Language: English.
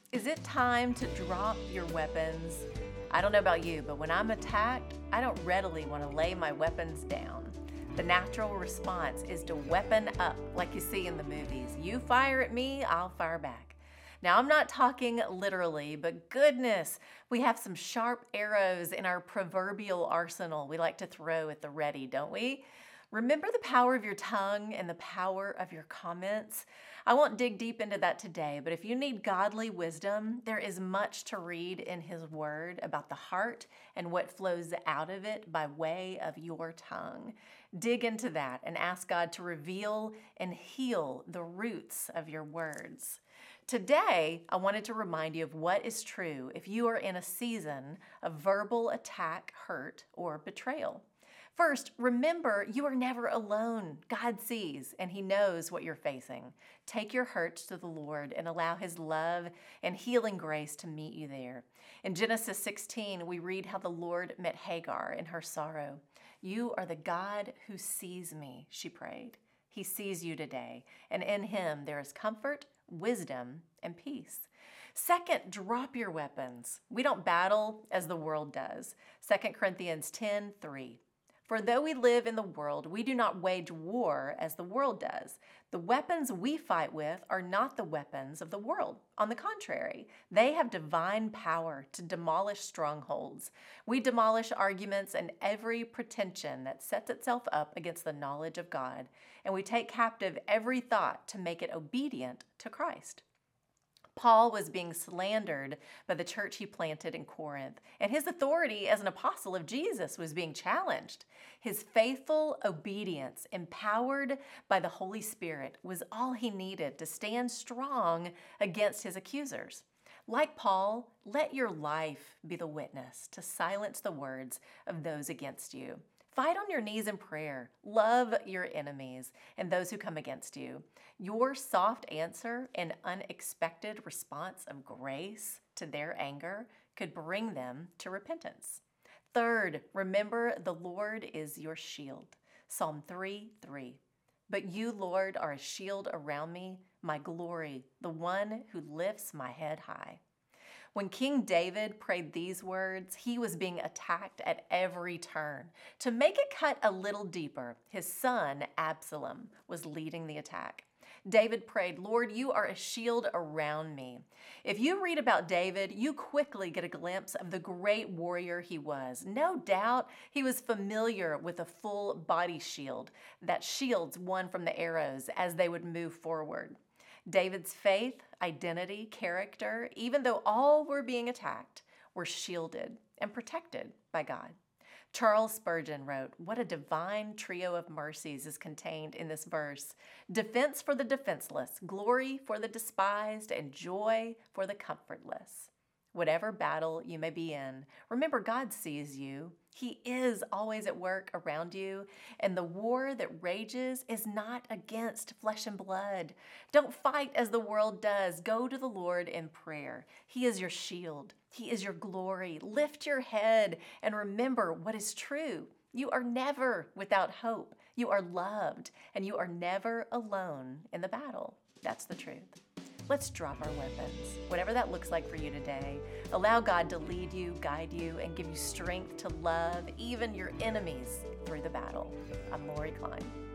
Is it time to drop your weapons? I don't know about you, but when I'm attacked, I don't readily want to lay my weapons down. The natural response is to weapon up, like you see in the movies. You fire at me, I'll fire back. Now, I'm not talking literally, but goodness, we have some sharp arrows in our proverbial arsenal we like to throw at the ready, don't we? Remember the power of your tongue and the power of your comments? I won't dig deep into that today, but if you need godly wisdom, there is much to read in His Word about the heart and what flows out of it by way of your tongue. Dig into that and ask God to reveal and heal the roots of your words. Today, I wanted to remind you of what is true if you are in a season of verbal attack, hurt, or betrayal. First, remember you are never alone. God sees and He knows what you're facing. Take your hurts to the Lord and allow His love and healing grace to meet you there. In Genesis 16, we read how the Lord met Hagar in her sorrow. "You are the God who sees me," she prayed. He sees you today, and in Him there is comfort, wisdom, and peace. Second, drop your weapons. We don't battle as the world does. 2 Corinthians 10:3. For though we live in the world, we do not wage war as the world does. The weapons we fight with are not the weapons of the world. On the contrary, they have divine power to demolish strongholds. We demolish arguments and every pretension that sets itself up against the knowledge of God, and we take captive every thought to make it obedient to Christ. Paul was being slandered by the church he planted in Corinth, and his authority as an apostle of Jesus was being challenged. His faithful obedience, empowered by the Holy Spirit, was all he needed to stand strong against his accusers. Like Paul, let your life be the witness to silence the words of those against you. Fight on your knees in prayer. Love your enemies and those who come against you. Your soft answer and unexpected response of grace to their anger could bring them to repentance. Third, remember the Lord is your shield. Psalm 3:3. But you, Lord, are a shield around me, my glory, the one who lifts my head high. When King David prayed these words, he was being attacked at every turn. To make it cut a little deeper, his son Absalom was leading the attack. David prayed, "Lord, you are a shield around me." If you read about David, you quickly get a glimpse of the great warrior he was. No doubt he was familiar with a full body shield that shields one from the arrows as they would move forward. David's faith, identity, character, even though all were being attacked, were shielded and protected by God. Charles Spurgeon wrote, "What a divine trio of mercies is contained in this verse. Defense for the defenseless, glory for the despised, and joy for the comfortless." Whatever battle you may be in, remember God sees you. He is always at work around you, and the war that rages is not against flesh and blood. Don't fight as the world does. Go to the Lord in prayer. He is your shield. He is your glory. Lift your head and remember what is true. You are never without hope. You are loved, and you are never alone in the battle. That's the truth. Let's drop our weapons, whatever that looks like for you today. Allow God to lead you, guide you, and give you strength to love even your enemies through the battle. I'm Lori Klein.